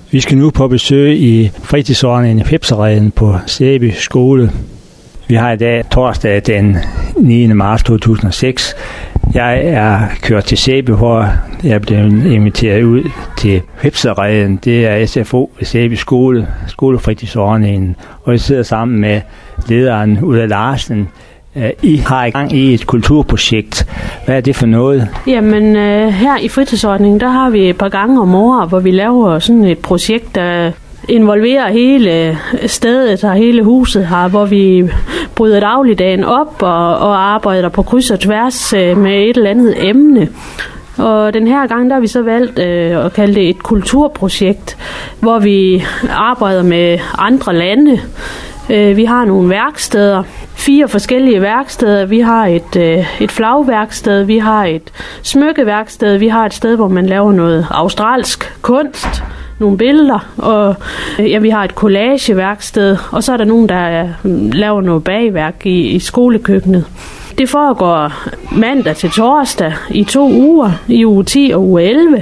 Vi skal nu på besøg i fritidsordningen i Hvepsereden på Sæby skole. Vi har i dag torsdag den 9. marts 2006. Jeg er kørt til Sæby, hvor jeg er blevet inviteret ud til Hvepsereden. Det er SFO ved Sæby skole, skolefritidsordningen. Og jeg sidder sammen med lederen Ulla Larsen. I har i gang i et kulturprojekt. Hvad er det for noget? Jamen, her i fritidsordningen, der har vi et par gange om året, hvor vi laver sådan et projekt, der involverer hele stedet og hele huset her, hvor vi bryder dagligdagen op og arbejder på kryds og tværs med et eller andet emne. Og den her gang, der har vi så valgt at kalde det et kulturprojekt, hvor vi arbejder med andre lande. Vi har nogle værksteder, 4 forskellige værksteder. Vi har et flagværksted, vi har et smykkeværksted, vi har et sted, hvor man laver noget australsk kunst, nogle billeder, og vi har et collageværksted, og så er der nogen, der laver noget bagværk i skolekøkkenet. Det foregår mandag til torsdag i 2 uger, i uge 10 og uge 11.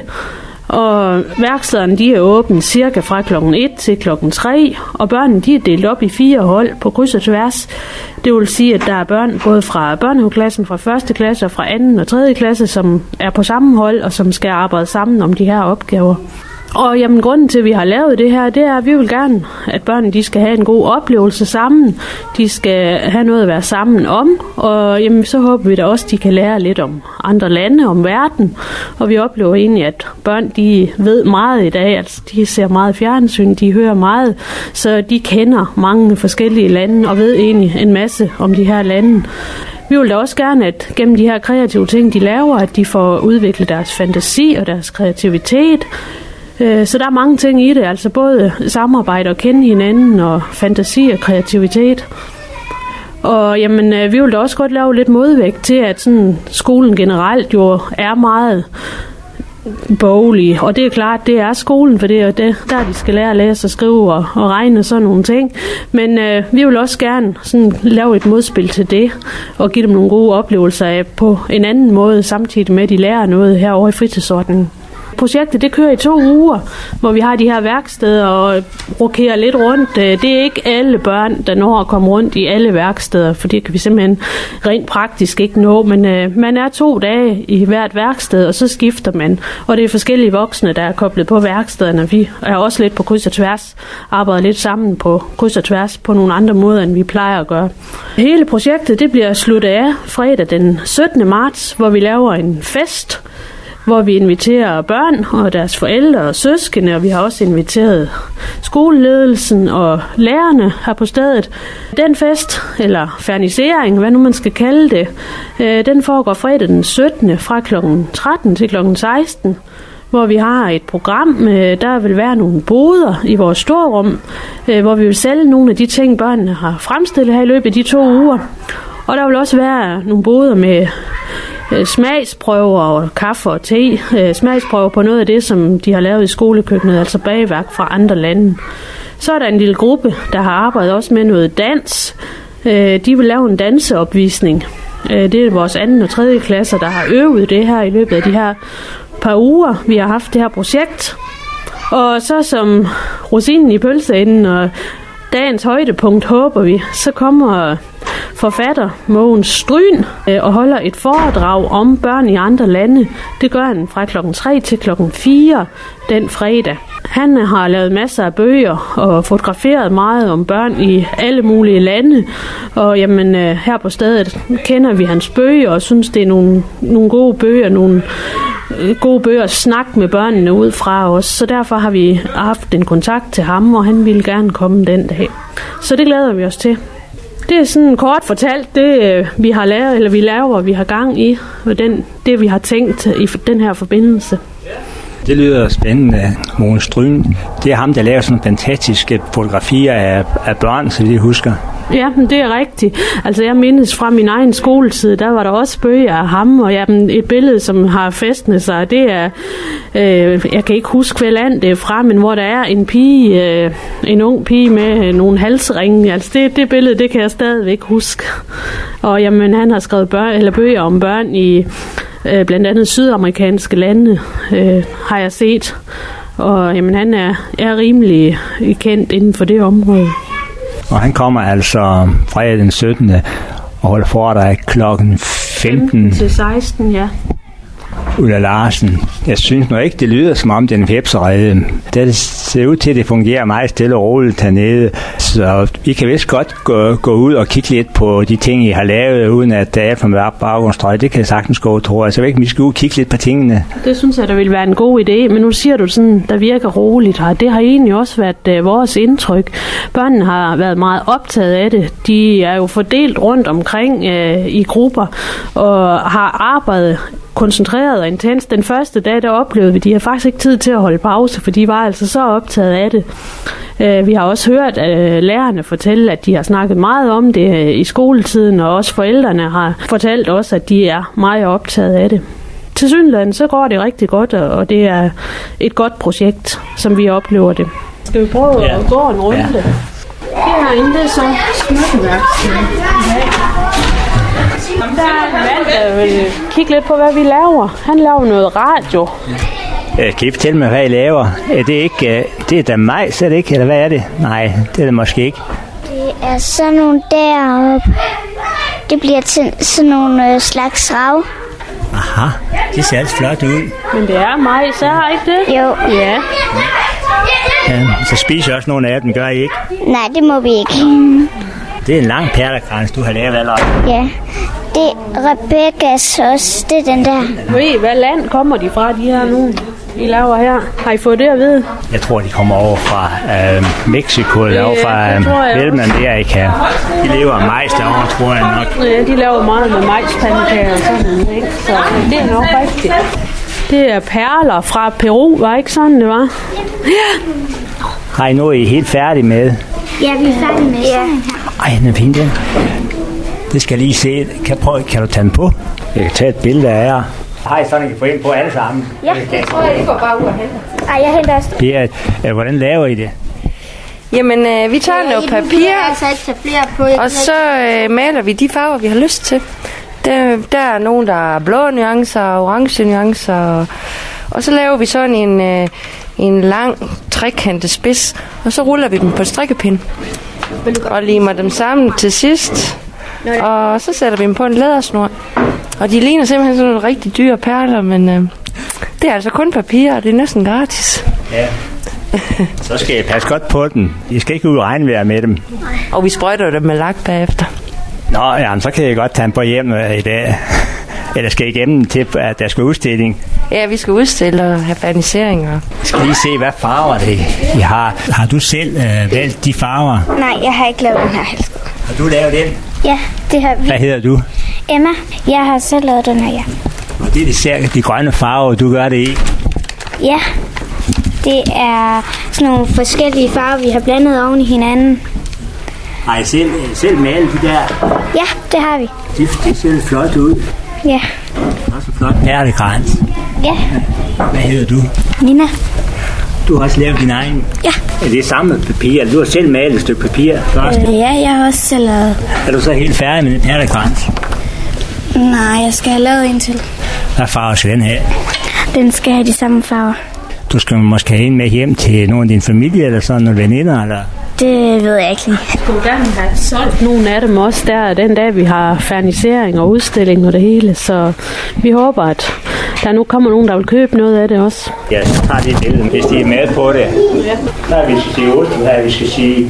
Og værkstederne, de er åbne cirka fra klokken 1 til klokken 3, og børnene, de er delt op i 4 hold på kryds og tværs. Det vil sige, at der er børn både fra børnehaveklassen, fra 1. klasse og fra 2. og 3. klasse, som er på samme hold og som skal arbejde sammen om de her opgaver. Og jamen, grunden til, at vi har lavet det her, det er, at vi vil gerne, at børnene de skal have en god oplevelse sammen. De skal have noget at være sammen om, og jamen, så håber vi da også, at de kan lære lidt om andre lande, om verden. Og vi oplever egentlig, at børn de ved meget i dag, altså de ser meget fjernsyn, de hører meget, så de kender mange forskellige lande og ved egentlig en masse om de her lande. Vi vil da også gerne, at gennem de her kreative ting, de laver, at de får udviklet deres fantasi og deres kreativitet. Så der er mange ting i det, altså både samarbejde og kende hinanden og fantasi og kreativitet. Og jamen, vi vil da også godt lave lidt modvægt til, at sådan, skolen generelt jo er meget boglig. Og det er klart, det er skolen, for det er det, der de skal lære at læse og skrive og regne og sådan nogle ting. Men vi vil også gerne sådan, lave et modspil til det og give dem nogle gode oplevelser af på en anden måde, samtidig med at de lærer noget herovre i fritidsordningen. Projektet det kører i 2 uger, hvor vi har de her værksteder og rokerer lidt rundt. Det er ikke alle børn, der når at komme rundt i alle værksteder, for det kan vi simpelthen rent praktisk ikke nå. Men man er 2 dage i hvert værksted, og så skifter man. Og det er forskellige voksne, der er koblet på værkstederne. Vi er også lidt på kryds og tværs, arbejder lidt sammen på kryds og tværs på nogle andre måder, end vi plejer at gøre. Hele projektet det bliver sluttet af fredag den 17. marts, hvor vi laver en fest, hvor vi inviterer børn og deres forældre og søskende, og vi har også inviteret skoleledelsen og lærerne her på stedet. Den fest, eller fernisering, hvad nu man skal kalde det, den foregår fredag den 17. fra kl. 13 til kl. 16, hvor vi har et program. Der vil være nogle boder i vores storrum, hvor vi vil sælge nogle af de ting, børnene har fremstillet her i løbet af de 2 uger. Og der vil også være nogle boder med smagsprøver og kaffe og te. Smagsprøver på noget af det, som de har lavet i skolekøkkenet, altså bagværk fra andre lande. Så er der en lille gruppe, der har arbejdet også med noget dans. De vil lave en danseopvisning. Det er vores 2. og 3. klasser, der har øvet det her i løbet af de her par uger, vi har haft det her projekt. Og så som rosinen i pølseenden og dagens højdepunkt, håber vi, så kommer forfatter Mogens Stryn og holder et foredrag om børn i andre lande. Det gør han fra kl. 3 til kl. 4 den fredag. Han har lavet masser af bøger og fotograferet meget om børn i alle mulige lande. Og jamen, her på stedet kender vi hans bøger og synes, det er nogle gode bøger, nogle gode bøger at snakke med børnene ud fra os. Så derfor har vi haft en kontakt til ham, og han ville gerne komme den dag. Så det glæder vi os til. Det er sådan kort fortalt det, vi har lavet, eller vi laver, vi har gang i, og det vi har tænkt i den her forbindelse. Det lyder spændende, Mogens Stryn. Det er ham, der laver sådan fantastiske fotografier af børn, så vi husker. Ja, det er rigtigt. Altså jeg mindes fra min egen skoletid, der var der også bøger af ham, og et billede, som har fæstnet sig, det er, jeg kan ikke huske, hvad land det er fra, men hvor der er en pige, en ung pige med nogle halsringe. Altså det billede, det kan jeg stadigvæk huske. Og jamen, han har skrevet bøger om børn i blandt andet sydamerikanske lande, har jeg set. Og jamen, han er rimelig kendt inden for det område. Og han kommer altså fredag den 17. og holder foredrag klokken 15 til 16, ja. Ulla Larsen. Jeg synes nu ikke, det lyder som om den hvepserede. Det ser ud til, at det fungerer meget stille og roligt hernede. Så I kan vist godt gå ud og kigge lidt på de ting, I har lavet, uden at der er for mørk baggrundsstøj. Det kan jeg sagtens gå, tror jeg. Så ikke, vi skal ud og kigge lidt på tingene. Det synes jeg, der vil være en god idé. Men nu siger du sådan, der virker roligt her. Det har egentlig også været vores indtryk. Børnene har været meget optaget af det. De er jo fordelt rundt omkring i grupper og har arbejdet koncentreret og intens. Den første dag, der oplevede vi, de har faktisk ikke tid til at holde pause, for de var altså så optaget af det. Vi har også hørt lærerne fortælle, at de har snakket meget om det i skoletiden, og også forældrene har fortalt os, at de er meget optaget af det. Tilsyneladende så går det rigtig godt, og det er et godt projekt, som vi oplever det. Skal vi prøve at gå en runde? Ja. Herinde, det er så smykkeværkstedet. Der er en mand, der vil kigge lidt på, hvad vi laver. Han laver noget radio. Kan I fortælle mig, hvad I laver? Er det ikke, det er da majs, er det ikke? Eller hvad er det? Nej, det er det måske ikke. Det er sådan nogle deroppe. Det bliver til sådan nogle slags rav. Aha, det ser altså flot ud. Men det er majs, er ikke det? Jo. Ja. Så spiser også nogle af dem, gør I ikke? Nej, det må vi ikke. Det er en lang perlekrans, du har lavet allerede. Ja, det er Rebekkas også, det er den der. Ved I, hvad land kommer de fra, de her nu, I laver her? Har I fået det at vide? Jeg tror, de kommer over fra Mexico, eller over fra Mellemamerika. De lever af majs derovre, tror jeg nok. Ja, de laver meget med majspandekager og sådan, ikke? Så det er nok rigtigt. Det er perler fra Peru, var ikke sådan, det var? Ja. Har I noget, I er helt færdige med? Ja, vi er færdige med sådan her. Ej, den er fin, den. Det skal jeg lige se. Kan du tage den på? Jeg kan tage et billede af jer. Har I sådan, I kan få ind på alle sammen? Ja, det tror jeg, I går bare ud og henter. Ej, jeg henter også. Berit, hvordan laver I det? Jamen, vi tager noget papir, og så maler vi de farver, vi har lyst til. Der er nogen, der er blå nuancer og orange nuancer, og så laver vi sådan en lang trekantet spids, og så ruller vi dem på strikkepind og limer dem sammen til sidst, og så sætter vi dem på en lædersnor. Og de ligner simpelthen sådan nogle rigtig dyre perler, men det er altså kun papir, og det er næsten gratis. Ja. Så skal I passe godt på den. I skal ikke ud og regnvejr med dem. Og vi sprøjter dem med lak bagefter. Nå, jamen, så kan jeg godt tage dem på hjem i dag. Eller skal I igennem til, at der skal udstilling? Ja, vi skal udstille og have ferniseringer. Jeg skal lige se, hvad farver det I har. Har du selv valgt de farver? Nej, jeg har ikke lavet den her halskål. Har du lavet den? Ja, det har vi. Hvad hedder du? Emma. Jeg har selv lavet den her, ja. Og det er de grønne farver, du gør det i? Ja, det er sådan nogle forskellige farver, vi har blandet oven i hinanden. Har I selv malet de der? Ja, det har vi. Det ser flot ud. Ja. Også flot perlekrans. Ja. Hvad hedder du? Nina. Du har også lavet din egen? Ja. Er det samme papir? Eller du har selv malet et stykke papir først? Ja, jeg har også selv lavet. Er du så helt færdig med den perlekrans? Nej, jeg skal have lavet en til. Hvad farver skal den have? Den skal have de samme farver. Du skal måske have en med hjem til nogen af din familie, eller sådan nogle veninder, eller? Det ved jeg ikke lige. Jeg skulle gerne have solgt nogle af dem også der, den dag vi har fernisering og udstilling og det hele, så vi håber, at der nu kommer nogen, der vil købe noget af det også. Ja, så tager det billede, hvis de er med på det. Ja. Der er vi skal sige 8, der er vi skal sige...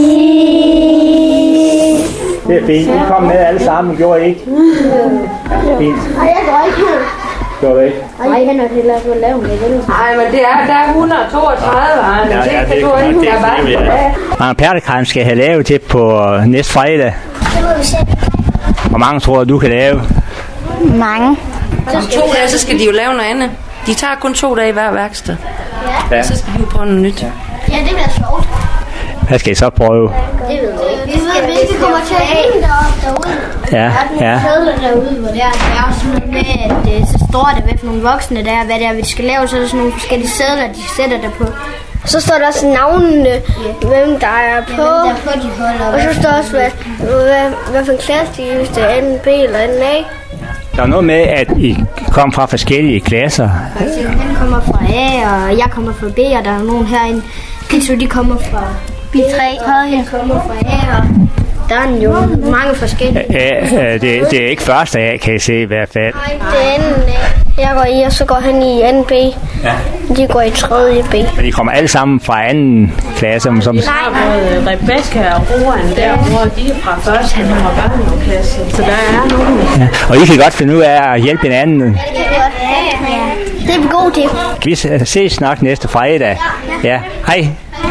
Det er fint, I kom med alle sammen, gjorde I ikke? Ja, fint. Nej, jeg går ikke. Gjorde det ikke? Nej, han har heller fået lavet med det. Nej, men der er 132, Arne. Ja, det er ikke det. Mange perlekrans skal have lavet til på næste fredag. Det må vi se. Hvor mange tror du kan lave? Mange. Om 2 dage, så skal de jo lave noget andet. De tager kun 2 dage i hver værksted. Ja. Så skal de jo prøve noget nyt. Ja, det bliver sjovt. Hvad skal I så prøve? Det ved jeg ikke. Vi kommer til at hænge derude. Ja, ja. Sædler derude, hvor det er også sådan noget med, at så står der ved for nogle voksne der, hvad det er, vi skal lave, så er der sådan nogle forskellige sædler, de sætter der på. Så står der også navnene, hvem der er på, og så står også, hvad for en klasse de er, hvis det er enten B eller enten A. Der er noget med, at I kom fra forskellige klasser. Han kommer fra A, og jeg kommer fra B, og der er nogen herinde. De kommer fra B3, og jeg kommer fra A, og der er jo mange forskellige. Ja, det er ikke første A, kan I se i hvert fald. Nej, det er anden A. Jeg går i, og så går han i anden B. Ja. De går i 3. B. Men I kommer alle sammen fra anden klasse? Som... Nej, både Rebecca og Roan derovre, de er fra første, han har børnehaveklasse, så der er nogen. Ja. Og I kan godt finde ud af at hjælpe hinanden. Det kan godt. Ja. Det er vi gode til. Vi ses nok næste fredag. Ja, hej.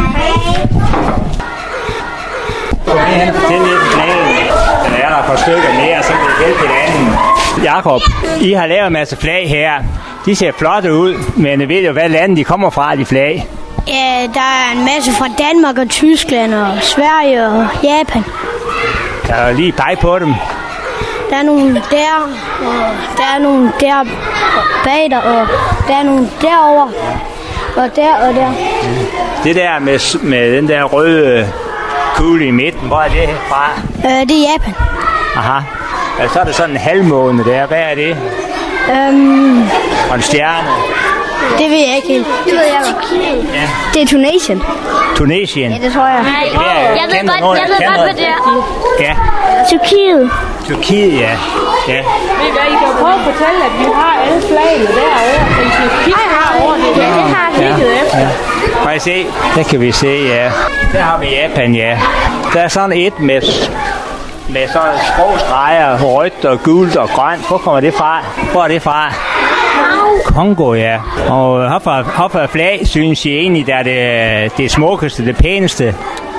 Fortæl lidt om planen. Den er der et par stykker mere, så kan vi hjælpe hinanden. Jakob, I har lavet en masse flag her. De ser flotte ud, men jeg ved jo, hvad landet de kommer fra, de flag. Ja, der er en masse fra Danmark og Tyskland og Sverige og Japan. Der er lige pege på dem. Der er nogle der, og der er nogle der bag der, og der er nogle derovre, og der og der. Det der med den der røde kugle i midten, hvor er det fra? Det er Japan. Aha. Altså, så er det sådan en halvmåne der. Hvad er det? Og en stjerne. Det ved jeg ikke helt. Det ved jeg godt. Ja. Det er Tunesien. Tunesien? Ja, det tror jeg. Jeg ved godt, hvad det er. Ja. Tyrkiet. Tyrkiet, ja. Ja. Men I kan prøve at fortælle, at vi har alle flagene derovre. Men Tyrkiet har over det. Ja, det har jeg kigget efter. Ja. Må jeg se? Der kan vi se, ja. Der har vi Japan, ja. Der er sådan et med sådan skrå streger, rødt og gult og grønt. Hvor kommer det fra? Hvor er det fra? Kongo, ja. Og hvorfor flag, synes I egentlig, der er det smukkeste, det pæneste?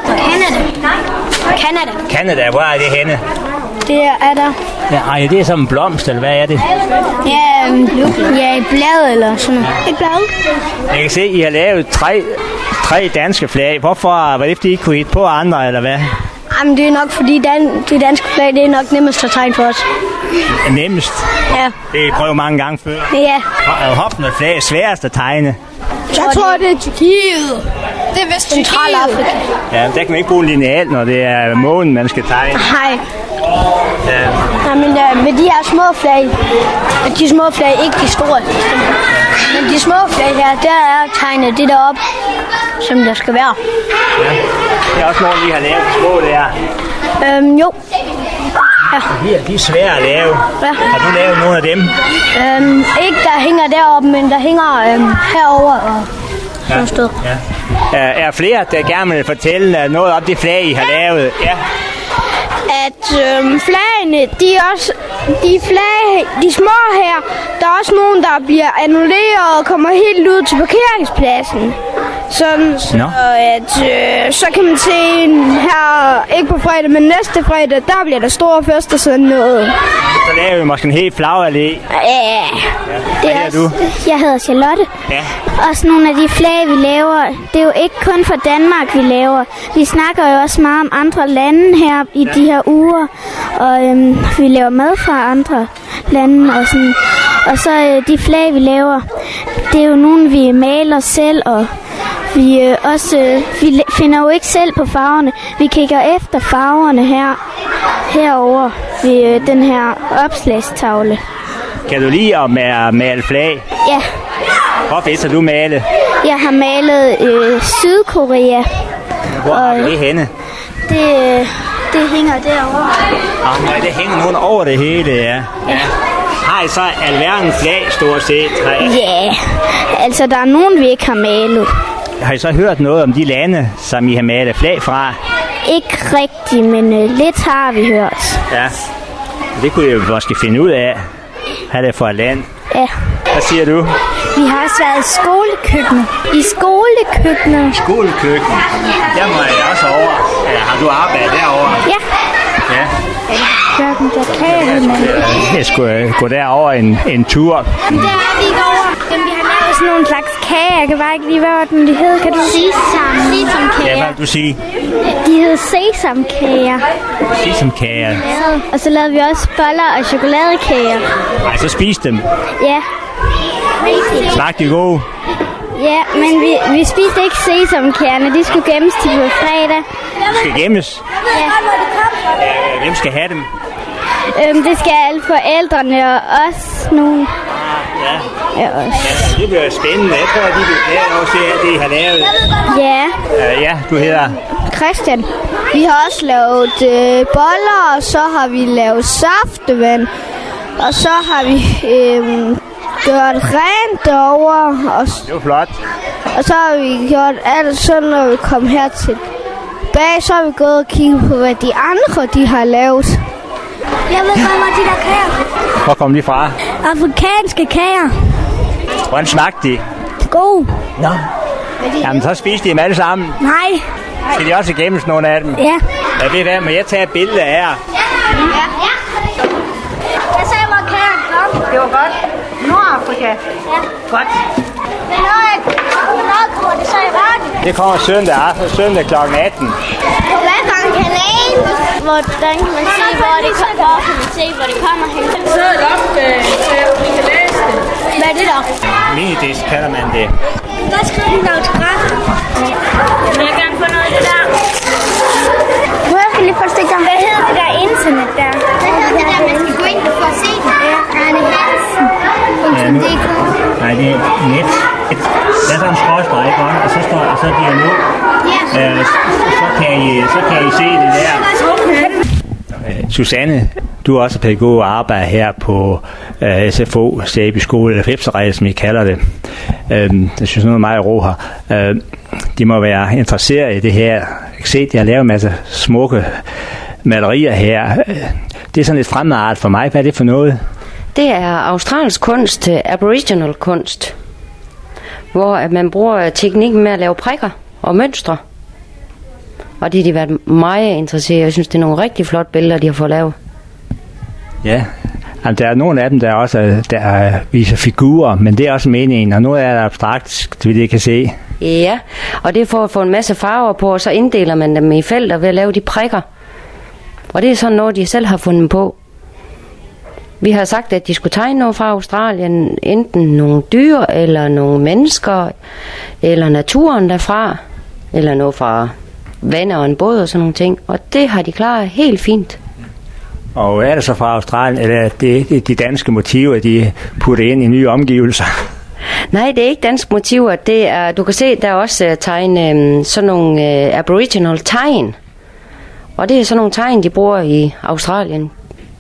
Canada, hvor er det henne? Det er der. Ja, det er som en blomst, eller hvad er det? Ja, et blad eller sådan noget. Et blad. Jeg kan se, I har lavet tre danske flag. Hvorfor? Var det fordi I kunne hitte på andre, eller hvad? Jamen, det er nok fordi det danske flag, det er nok nemmest at tegne for os. Nemmest? Ja. Det har I prøvet mange gange før. Ja. Og hoppen og flag er sværest at tegne. Jeg tror, det er Tyrkiet. Det er vist Centralafrika. Ja, der kan man ikke bruge en lineal, når det er månen, man skal tegne. Nej. Ja. Jamen, med de her små flag, de små flag, ikke de store. Men de små flag her, der er tegnet det deroppe, som der skal være. Ja. Det er også nogen, I har lavet små der. Jo. Ja. De er svære at lave. Ja. Har du lavet nogle af dem? Ikke der hænger deroppe, men der hænger herover og sådan sted. Ja. Er flere, der gerne vil fortælle noget om de flag, I har lavet? Ja. At flagene, de små her, der er også nogen, der bliver annulleret og kommer helt ud til parkeringspladsen. Sådan, så, så kan man se her, ikke på fredag, men næste fredag, der bliver der store fester sådan noget. Så laver vi måske en helt flagallé. Ja. Hvad hedder du? Jeg hedder Charlotte. Ja. Også nogle af de flag, vi laver, det er jo ikke kun for Danmark, vi laver. Vi snakker jo også meget om andre lande her i de her uger, og vi laver mad fra andre lande og sådan. Og så de flag, vi laver, det er jo nogle, vi maler selv, og vi vi finder jo ikke selv på farverne. Vi kigger efter farverne herover ved den her opslagstavle. Kan du lide at male flag? Ja. Hvor fedt har du malet? Jeg har malet Sydkorea. Hvor har du det henne? Det hænger derovre. Nej, det hænger nogen over det hele, ja. Har I så alverdens flag, stort set? Ja, altså der er nogen, vi ikke har malet. Har I så hørt noget om de lande, som I har malet flag fra? Ikke rigtigt, men lidt har vi hørt. Ja, det kunne I jo måske finde ud af. Hvad er det for et land? Ja. Hvad siger du? Vi har også været i skolekøkkenet. Skolekøkken? Der må jeg også over. Eller har du arbejdet derovre? Ja. Ja. Jeg skulle gå derover en tur. Der er vi ikke over. Vi har lavet sådan nogle slags kager. Jeg kan bare ikke lige, hvad de hed. Kan du sige? Sesamkager. Ja, hvad vil du sige? De hed sesamkager. Sesamkager. Og så lavede vi også boller og chokoladekager. Nej, så spiste dem. Ja. Smagte de gode? Ja, men vi spiste ikke sesamkagerne. De skulle gemmes til på fredag. De skal gemmes? Ja. Hvem skal have dem? Det skal alle forældrene og os nogen. Ja, det bliver spændende. Jeg tror, de vil lære også det, I har lavet. Ja. Ja, du hedder? Christian. Vi har også lavet boller, og så har vi lavet saftevand. Og så har vi gjort rent derovre. Det var flot. Og så har vi gjort alt sådan, når vi kom her til bag, så har vi gået og kigget på, hvad de andre de har lavet. Jeg ved godt, hvor de der kager. Hvor kom de fra? Afrikanske kager. Hvordan smagte de? God. Nå. Jamen, så spiste de dem alle sammen. Nej. Skal de også igennem nogle af dem? Ja. Ja, ved hvad, må jeg tage et billede af jer? Ja. Jeg sagde, hvor kagerne kom. Det var godt. Nordafrika. Ja. Godt. Hvornår kommer det så i radioen? Det kommer søndag aften, søndag kl. 18. Hvad for en kanal? Hvordan kan man se, hvor det kommer hen? Så er det op, vi kan læse det. Hvad er det der? Minidisk kalder man det. Hvad skriver din autograf? Vil jeg gerne få noget af det der? Nu har jeg lige fået stik om, hvad hedder det der internet der? Hvad hedder det der, man skal gå ind for at se det? Ja, Arne Hansen.dk. Nej, det er net. Der er sådan en skråstreg, ikke? Og så står så dialog. Ja. Så kan I se det der. Susanne, du er også pædagog og arbejder her på SFO, Sæby Skole, eller Fepseræde, som I kalder det. Jeg synes, noget er meget ro her. De må være interesseret i det her. Jeg kan se, at de har lavet en masse smukke malerier her. Det er sådan lidt fremmedartet for mig. Hvad er det for noget? Det er australsk kunst, aboriginal kunst, hvor man bruger teknikken med at lave prikker og mønstre. Og det har de været meget interesseret. Jeg synes, det er nogle rigtig flotte billeder, de har fået lavet. Ja, altså, der er nogle af dem, der også der viser figurer, men det er også meningen, og noget er abstrakt, så vi det kan se. Ja, og det er for at få en masse farver på, og så inddeler man dem i felter ved at lave de prikker. Og det er sådan noget, de selv har fundet på. Vi har sagt, at de skulle tegne noget fra Australien, enten nogle dyr, eller nogle mennesker, eller naturen derfra, eller noget fra vand og en båd og sådan nogle ting. Og det har de klaret helt fint. Og er det så fra Australien, eller er det de danske motiver, de putter ind i nye omgivelser? Nej, det er ikke danske motiver. Det er, du kan se, der er også tegn, sådan nogle aboriginal tegn. Og det er sådan nogle tegn, de bruger i Australien.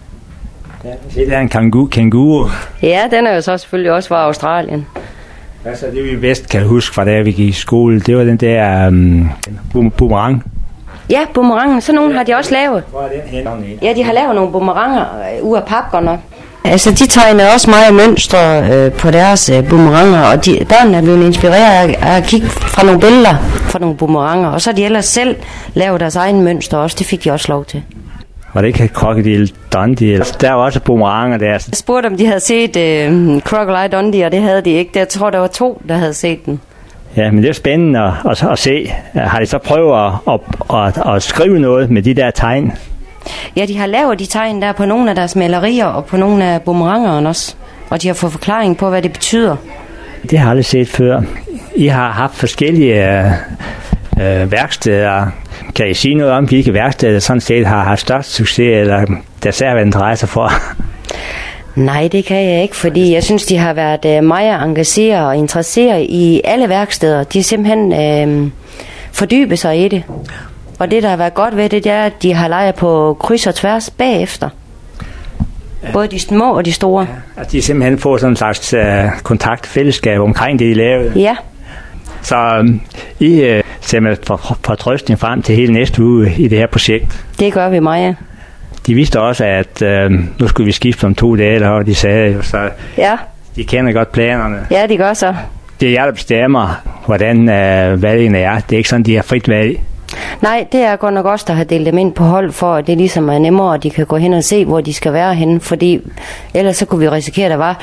Ja, det er en kænguru. Ja, den er jo så selvfølgelig også fra Australien. Altså, det vi bedst kan huske fra da vi gik i skole, det var den der boomerang. Ja, boomerangen. Sådan nogle har de også lavet. Hvor er den henne? Ja, de har lavet nogle boomeranger ud af pap godt nok. Altså, de tegnede også meget mønstre på deres boomeranger, og børnene er blevet inspireret af at kigge fra nogle billeder fra nogle boomeranger, og så har de ellers selv lavet deres egen mønstre også. Det fik de også lov til. Var det ikke Crocodile Dundee? Der var også boomeranger der. Jeg spurgte, om de havde set Crocodile Dundee, og det havde de ikke. Jeg tror, der var 2, der havde set den. Ja, men det er spændende at se. Har de så prøvet at skrive noget med de der tegn? Ja, de har lavet de tegn der på nogle af deres malerier og på nogle af boomerangerne også. Og de har fået forklaring på, hvad det betyder. Det har jeg aldrig set før. I har haft forskellige værksteder. Kan I sige noget om, hvilke værksteder sådan set har haft størst succes, eller der særligt interesse for? Nej, det kan jeg ikke, fordi jeg synes, de har været meget engageret og interesseret i alle værksteder. De har simpelthen fordybet sig i det. Og det, der har været godt ved det, det er, at de har leget på kryds og tværs bagefter. Både de små og de store. Ja, at de simpelthen får sådan en slags kontaktfællesskab omkring det, de lavede. Ja. Så I ser med fortrøstning frem til hele næste uge i det her projekt. Det gør vi meget. De vidste også, at nu skulle vi skifte om 2 dage, og de sagde jo så, ja. De kender godt planerne. Ja, de gør så. Det er jer, der bestemmer, hvordan valgene er. Det er ikke sådan, de har frit valg. Nej, det er godt nok også, der har delt dem ind på hold, for at det ligesom er nemmere, at de kan gå hen og se, hvor de skal være henne. Fordi ellers så kunne vi risikere, at der var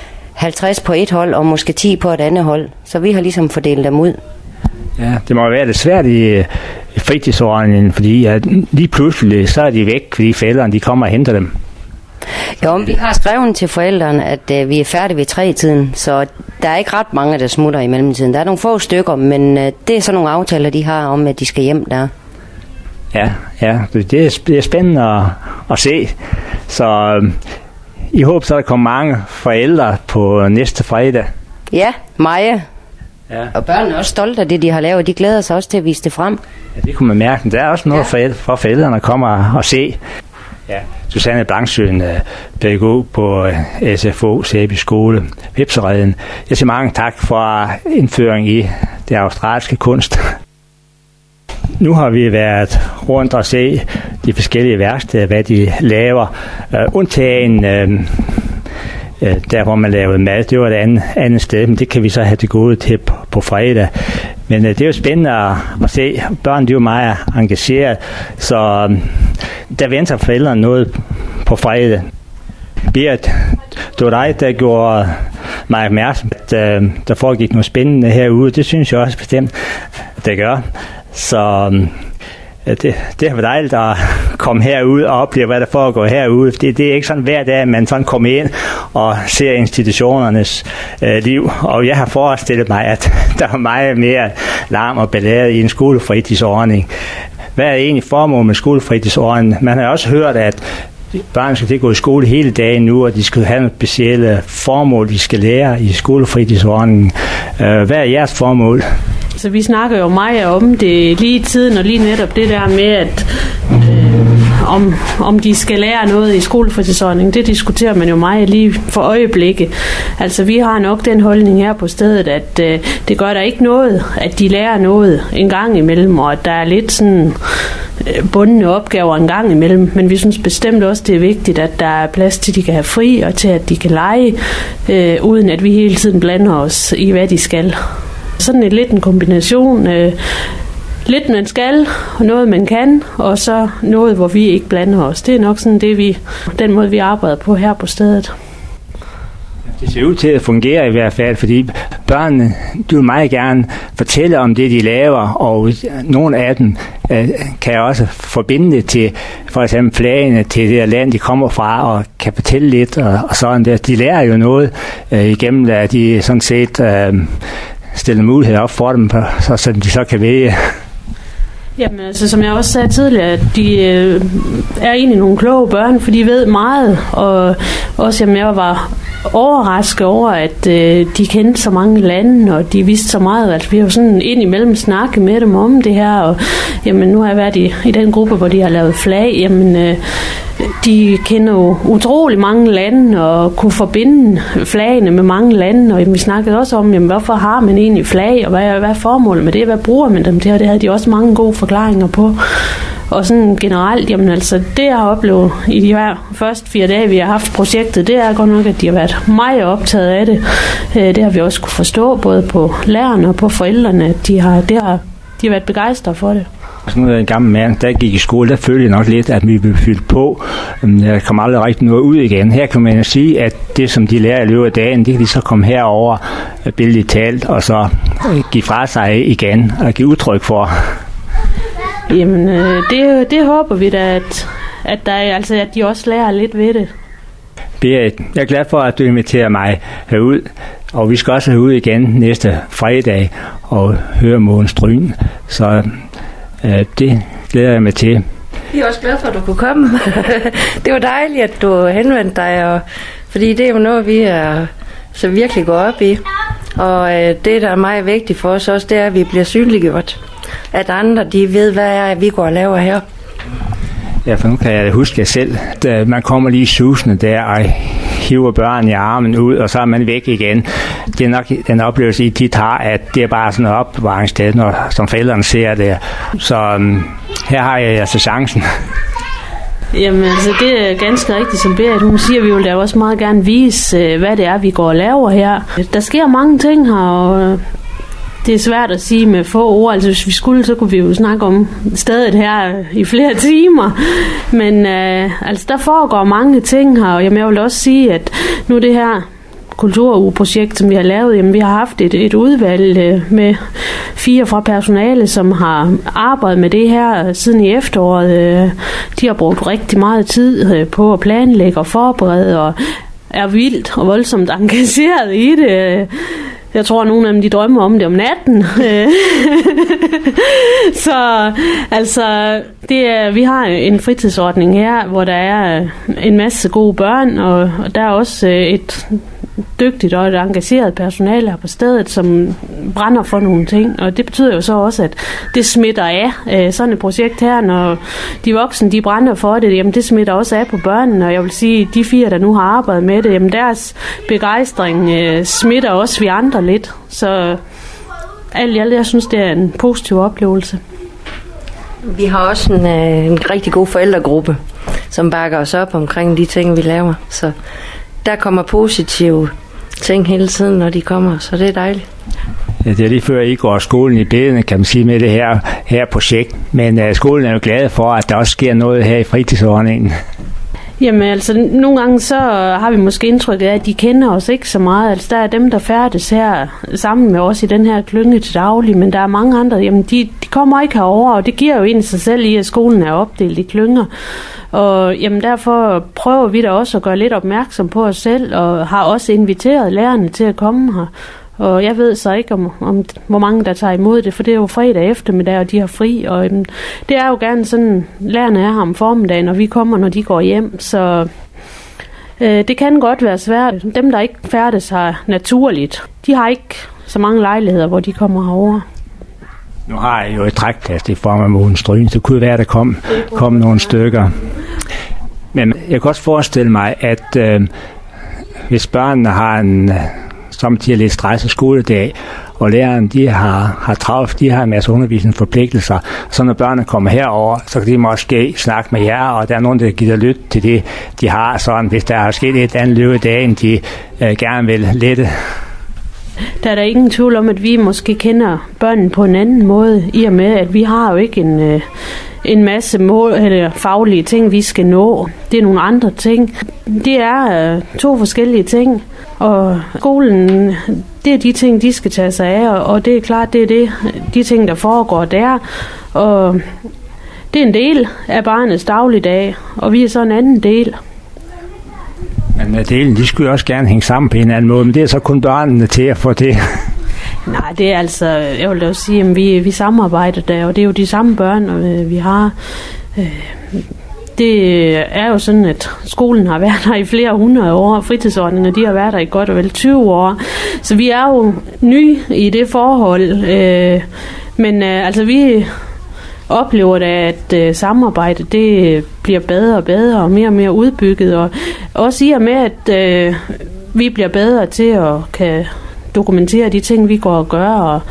50 på et hold, og måske 10 på et andet hold. Så vi har ligesom fordelt dem ud. Ja, det må være lidt svært i fritidsordningen, fordi lige pludselig så er de væk, fordi forældrene de kommer og henter dem. Jo, vi har skrevet til forældrene, at vi er færdige ved 3-tiden, så der er ikke ret mange, der smutter i mellemtiden. Der er nogle få stykker, men det er sådan nogle aftaler, de har om, at de skal hjem der. Ja, det er spændende at se. Så I håber så, der kommer mange forældre på næste fredag. Ja, Maja. Ja. Og børnene er også stolte af det, de har lavet. De glæder sig også til at vise det frem. Ja, det kunne man mærke. Der er også noget for forældrene at komme og se. Ja, Susanne Blangsøen, pædagog på SFO, Sæby Skole, Hvepsereden. Jeg siger mange tak for indføring i det australske kunst. Nu har vi været rundt og se de forskellige værksteder, hvad de laver. Undtagen der, hvor man lavede mad, det var et andet sted, men det kan vi så have til gode til på fredag. Men det er jo spændende at se. Børn, de er jo meget engageret, så der venter forældrene noget på fredag. Berit, det var dig, der gjorde mig opmærksom, at der foregik noget spændende herude. Det synes jeg også bestemt, at det gør. Så det har været dejligt at komme herud og opleve, hvad der foregår herude. Det er ikke sådan hver dag, at man sådan kommer ind og ser institutionernes liv. Og jeg har forestillet mig, at der er meget mere larm og ballade i en skolefritidsordning. Hvad er egentlig formålet med skolefritidsordningen? Man har også hørt, at børn skal gå i skole hele dagen nu, og de skal have nogle specielle formål, de skal lære i skolefritidsordningen. Hvad er jeres formål? Så vi snakker jo meget om det lige i tiden, og lige netop det der med, at om de skal lære noget i skolefritidsordningen, det diskuterer man jo meget lige for øjeblikket. Altså vi har nok den holdning her på stedet, at det gør der ikke noget, at de lærer noget en gang imellem, og at der er lidt sådan bundne opgaver en gang imellem, men vi synes bestemt også, det er vigtigt, at der er plads til, at de kan have fri, og til, at de kan lege, uden at vi hele tiden blander os i, hvad de skal. Sådan lidt en kombination. Lidt man skal, og noget man kan, og så noget, hvor vi ikke blander os. Det er nok sådan den måde, vi arbejder på her på stedet. Det ser ud til at fungere i hvert fald, fordi børnene, de vil meget gerne fortælle om det, de laver, og nogle af dem kan også forbinde det til for eksempel flagene til det land, de kommer fra, og kan fortælle lidt, og sådan der. De lærer jo noget igennem, at de sådan set stiller muligheder op for dem, så de så kan vælge. Jamen, altså, som jeg også sagde tidligere, de er egentlig nogle kloge børn, for de ved meget, og også, jamen, jeg var overrasket over, at de kendte så mange lande, og de vidste så meget, at vi har sådan indimellem snakket med dem om det her, og jamen, nu har jeg været i den gruppe, hvor de har lavet flag, jamen, de kender jo utrolig mange lande, og kunne forbinde flagene med mange lande, og jamen, vi snakkede også om, jamen, hvorfor har man egentlig flag, og hvad er formålet med det, hvad bruger man dem til, og det havde de også mange gode forklaringer på. Og sådan generelt, jamen altså, det jeg har oplevet i de her første 4 dage, vi har haft projektet, det er godt nok, at de har været meget optaget af det. Det har vi også kunne forstå, både på lærerne og på forældrene, at de har været begejstrede for det. Nu er en gammel mand, der gik i skole, der følte jeg nok lidt, at vi blev fyldt på. Der kom aldrig rigtig noget ud igen. Her kan man jo sige, at det, som de lærer i løbet af dagen, det kan de så komme herover, billedligt talt, og så give fra sig igen og give udtryk for. Jamen, det håber vi da, at de også lærer lidt ved det. Berit, jeg er glad for, at du inviterer mig herud, og vi skal også herud igen næste fredag og høre Mogens Stryn. Så det glæder jeg mig til. Vi er også glade for, at du kunne komme. Det var dejligt, at du henvendte dig, fordi det er jo noget, vi er så virkelig går op i. Og det, der er meget vigtigt for os også, det er, at vi bliver synliggjort. At andre, de ved, hvad vi går og laver her. Ja, for nu kan jeg huske jeg selv, at man kommer lige susende der og hiver børn i armen ud, og så er man væk igen. Det er nok den oplevelse, I tit har, at det er bare sådan en opbevaringssted, som forældrene ser det. Så her har jeg altså chancen. Jamen altså, det er ganske rigtigt, som Berit hun siger. Vi vil da også meget gerne vise, hvad det er, vi går og laver her. Der sker mange ting her, og det er svært at sige med få ord. Altså hvis vi skulle, så kunne vi jo snakke om stedet her i flere timer. Men altså der foregår mange ting her, og jeg vil også sige, at nu det her kulturugeprojekt, som vi har lavet, jamen vi har haft et udvalg med 4 fra personale, som har arbejdet med det her siden i efteråret. De har brugt rigtig meget tid på at planlægge og forberede, og er vildt og voldsomt engageret i det. Jeg tror, at nogle af dem de drømmer om det om natten. Så altså, vi har en fritidsordning her, hvor der er en masse gode børn, og der er også et dygtigt og et engageret personale her på stedet, som brænder for nogle ting. Og det betyder jo så også, at det smitter af sådan et projekt her, når de voksne de brænder for det, jamen det smitter også af på børnene. Og jeg vil sige, de 4, der nu har arbejdet med det, jamen deres begejstring smitter også vi andre lidt. Så alt i alt, jeg synes, det er en positiv oplevelse. Vi har også en rigtig god forældregruppe, som bakker os op omkring de ting, vi laver. Så der kommer positive ting hele tiden, når de kommer, så det er dejligt. Ja, det er lige før I går skolen i bedene, kan man sige, med det her projekt. Men skolen er jo glad for, at der også sker noget her i fritidsordningen. Jamen altså, nogle gange så har vi måske indtryk af, at de kender os ikke så meget. Altså, der er dem, der færdes her sammen med os i den her klynge til daglig, men der er mange andre, jamen de kommer ikke herover, og det giver jo egentlig sig selv i, at skolen er opdelt i klynger. Og jamen derfor prøver vi da også at gøre lidt opmærksom på os selv, og har også inviteret lærerne til at komme her. Og jeg ved så ikke, om hvor mange der tager imod det, for det er jo fredag eftermiddag, og de har fri. Og det er jo gerne sådan, lærerne er her om formiddagen, og vi kommer, når de går hjem. Så det kan godt være svært. Dem, der ikke færdes her naturligt, de har ikke så mange lejligheder, hvor de kommer herover. Nu har jeg jo et trækplads i form af Mogens Stryn, så det kunne være, der kom nogle stykker. Men jeg kan også forestille mig, at hvis børnene har en samtidig lidt stresset skoledag, og læreren de har travlt, de har en masse undervisningsforpligtelser, så når børnene kommer herover, så kan de måske snakke med jer, og der er nogen, der gider lytte til det, de har, sådan hvis der er sket et andet løb i dagen, de gerne vil lette. Der er der ingen tvivl om, at vi måske kender børnene på en anden måde, i og med, at vi har jo ikke en masse mål eller faglige ting, vi skal nå. Det er nogle andre ting. Det er 2 forskellige ting, og skolen, det er de ting, de skal tage sig af, og det er klart, det er de ting, der foregår der, og det er en del af barnets dagligdag, og vi er så en anden del. Men delen, de skulle også gerne hænge sammen på en anden måde, men det er så kun børnene til at få det. Nej, det er altså, jeg vil da sige, at vi samarbejder der, og det er jo de samme børn, vi har. Det er jo sådan, at skolen har været der i flere 100 år, og fritidsordningerne, de har været der i godt og vel 20 år. Så vi er jo nye i det forhold, men altså vi oplever da, at samarbejdet det bliver bedre og bedre og mere udbygget, og også i og med, at vi bliver bedre til at kan dokumentere de ting, vi går og gør, og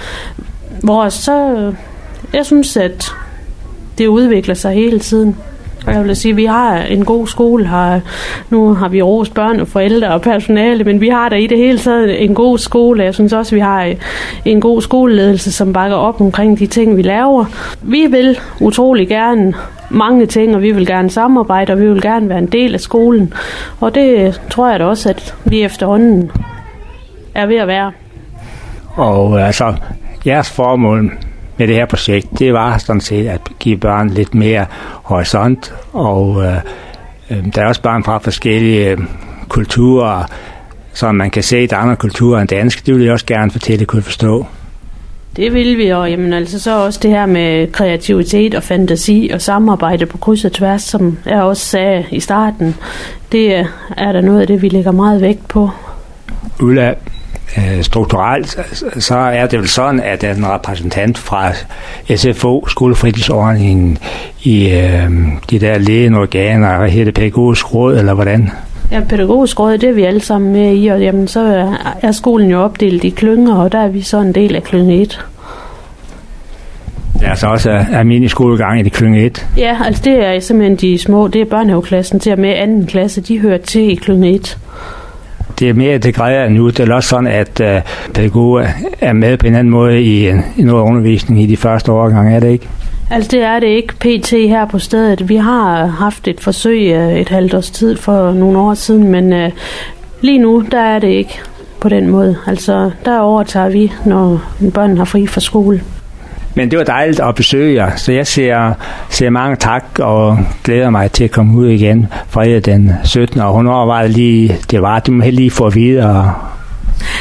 jeg synes, at det udvikler sig hele tiden. Og jeg vil sige, at vi har en god skole her. Nu har vi rost børn og forældre og personale, men vi har da i det hele taget en god skole. Jeg synes også, at vi har en god skoleledelse, som bakker op omkring de ting, vi laver. Vi vil utrolig gerne mange ting, og vi vil gerne samarbejde, og vi vil gerne være en del af skolen. Og det tror jeg da også, at vi efterhånden er ved at være. Og altså, jeres formål med det her projekt, det var sådan set at give børn lidt mere horisont, og der er også børn fra forskellige kulturer, som man kan se, at der er andre kulturer end dansk. Det vil jeg også gerne fortælle, kunne forstå. Det vil vi, og jamen, altså så også det her med kreativitet og fantasi og samarbejde på kryds og tværs, som jeg også sagde i starten, det er der noget af det, vi lægger meget vægt på. Ulla, strukturelt, så er det vel sådan, at en repræsentant fra SFO, skolefritidsordningen, i de der ledende organer, hedder det pædagogisk råd, eller hvordan? Ja, pædagogisk råd, det er vi alle sammen med i, og jamen, så er skolen jo opdelt i klynger, og der er vi så en del af klynge 1. Det er altså også almindelig skolegang i det klynge 1? Ja, altså det er simpelthen de små, det er børnehaveklassen til og med 2. klasse, de hører til i klynge 1. Det er mere integreret nu. Det er også sådan, at pædagoger er med på en anden måde i noget undervisning i de første årgange, er det ikke? Altså det er det ikke pt. Her på stedet. Vi har haft et forsøg et halvt års tid for nogle år siden, men lige nu, der er det ikke på den måde. Altså der overtager vi, når børnene har fri fra skole. Men det var dejligt at besøge jer, så jeg siger mange tak og glæder mig til at komme ud igen fredag den 17. Og hun overvejede lige, det må helt lige få videre.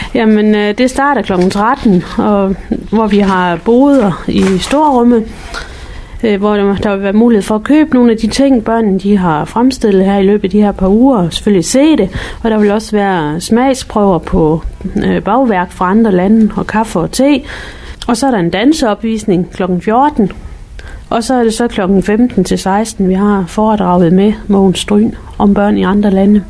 Jamen, det starter kl. 13, og hvor vi har boder i Storrummet, hvor der vil være mulighed for at købe nogle af de ting, børnene de har fremstillet her i løbet af de her par uger, og selvfølgelig se det. Og der vil også være smagsprøver på bagværk fra andre lande, og kaffe og te. Og så er der en danseopvisning kl. 14, og så er det så kl. 15 til 16, vi har foredraget med Mogens Stryn om børn i andre lande.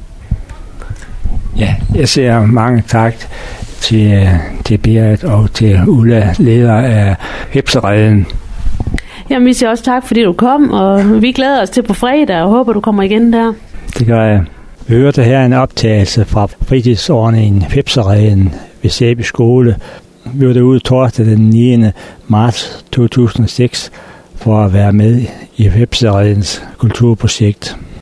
Ja, jeg siger mange tak til Berit og til Ulla, leder af Hepsereden. Jamen, vi siger også tak, fordi du kom, og vi glæder os til på fredag, og håber, du kommer igen der. Det gør jeg. Vi hørte her en optagelse fra fritidsordningen Hepsereden ved Sæby Skole. Vi var derude torsdag den 9. marts 2006 for at være med i Hepseredens kulturprojekt.